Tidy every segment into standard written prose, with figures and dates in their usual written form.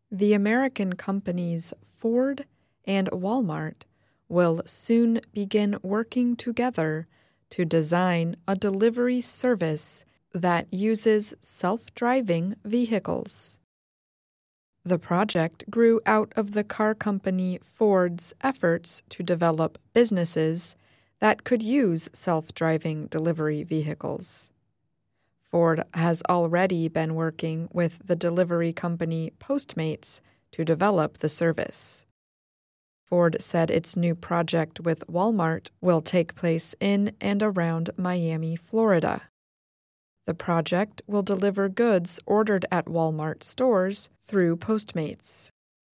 The American companies Ford and Walmart will soon begin working together to design a delivery service that uses self-driving vehicles. The project grew out of the car company Ford's efforts to develop businesses that could use self-driving delivery vehicles. Ford has already been working with the delivery company Postmates to develop the service. Ford said its new project with Walmart will take place in and around Miami, Florida. The project will deliver goods ordered at Walmart stores through Postmates.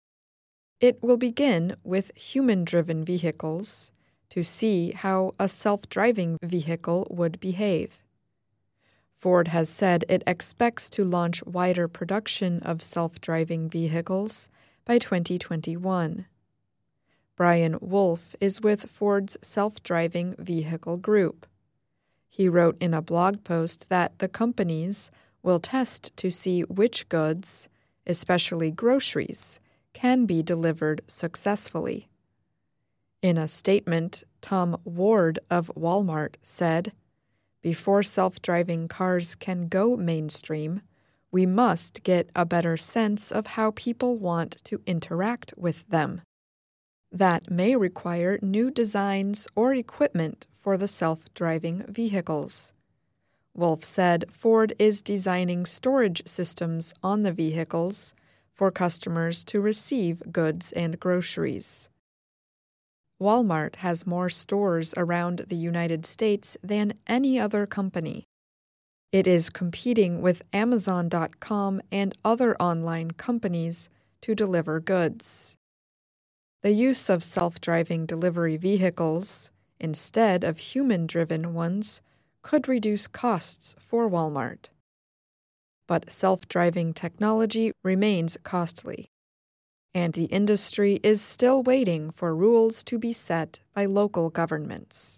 It will begin with human-driven vehicles to see how a self-driving vehicle would behave. Ford has said it expects to launch wider production of self-driving vehicles by 2021. Brian Wolf is with Ford's self-driving vehicle group. He wrote in a blog post that the companies will test to see which goods, especially groceries, can be delivered successfully. In a statement, Tom Ward of Walmart said, "Before self-driving cars can go mainstream, we must get a better sense of how people want to interact with them. That may require new designs or equipment for the self-driving vehicles." Wolf said Ford is designing storage systems on the vehicles for customers to receive goods and groceries. Walmart has more stores around the United States than any other company. It is competing with Amazon.com and other online companies to deliver goods. The use of self-driving delivery vehicles, instead of human-driven ones, could reduce costs for Walmart. But self-driving technology remains costly, and the industry is still waiting for rules to be set by local governments.